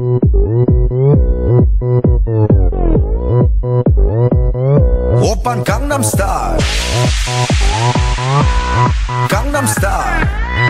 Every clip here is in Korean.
오빤 강남스타일 강남스타일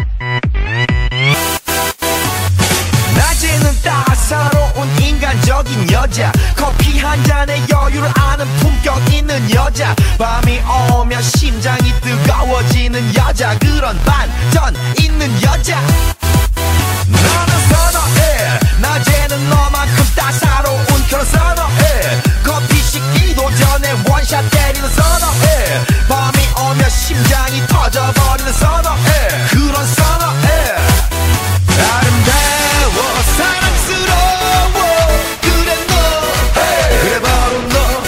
낮에는 따사로운 인간적인 여자 커피 한 잔에 여유를 아는 품격 있는 여자 밤이 오면 심장이 뜨거워지는 여자 그런 반전 있는 여자 나는 선호해 낮에는 너만큼 따사로운 그런 선호해 커피 식기도 전에 원샷 때리는 선호해 밤이 오면 심장이 터져버리는 선호해 그런 선호해 아름다워 사랑스러워 그래 너 그래 바로 너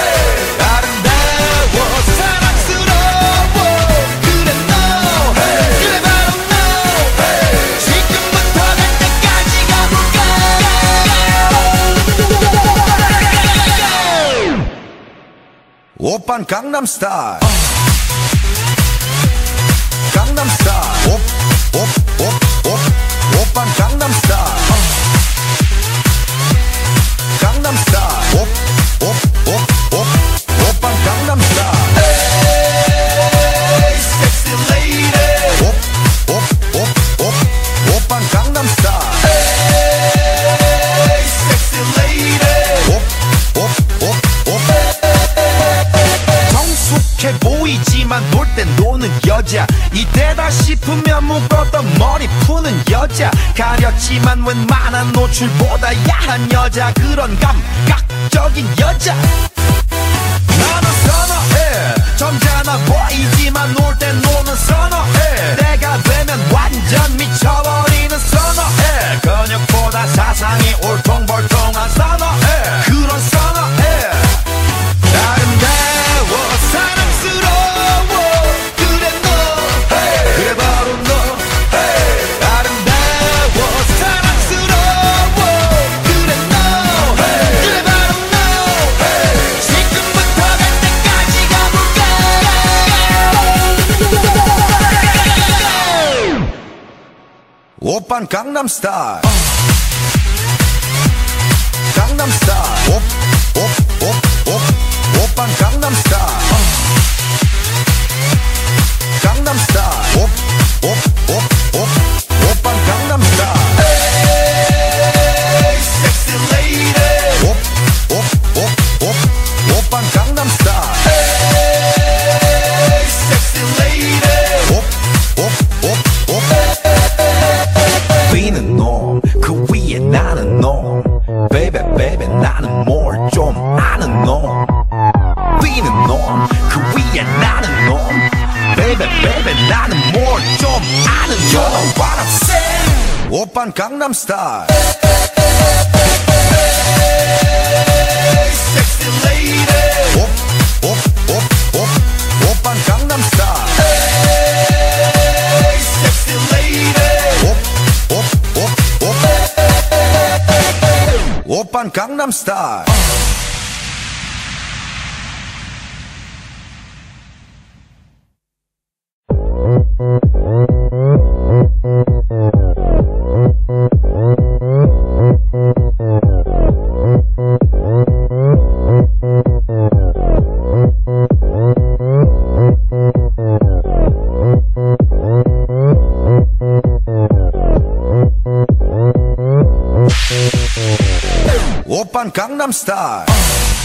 아름다워 사랑스러워 그래 너 그래 바로 너 지금부터 갈 때까지 가볼까 오빤 강남스타일 강남스타일 오빤 강남스타일 강남스타일 오빤 강남스타일 에이 섹시 레이디 오빤 강남스타일 에이 섹시 레이디 성숙해 보이지만 놀 땐 노는 여자 이때다 싶으면 묶었던 머리 푸는 여자 가렸지만 웬만한 노출보다 야한 여자 그런 감각적인 여자 나는 선호해 점잖아 보이지만 놀 땐 노는 선호해 내가 되면 완전 미쳐버리는 선호해 근육보다 사상이 울퉁불퉁한 선호해 그런 선호해 아름다워 사랑스러워 그래 너 그래 바로 너 아름다워 사랑스러워 그래 너 그래 바로 너 지금부터 갈 때까지 가볼까 오빤 강남스타일 강남스타일 오빤 강남스타일 강남스타일 오빤 강남스타일 에이 섹시 레이디 오빤 강남스타일 에이 섹시 레이디 비는 놈 그 위에 나는 놈 베이베 베이베 나는 뭘 좀 아는 놈 비는 놈 그 위에 나는 놈 베이베 베이베 나는 뭘 좀 아는 놈 You know what I'm saying 오빤 강남스타일 섹시 레이디 오빤 강남스타일 섹시 레이디 오빤 강남스타일 오빤 강남스타일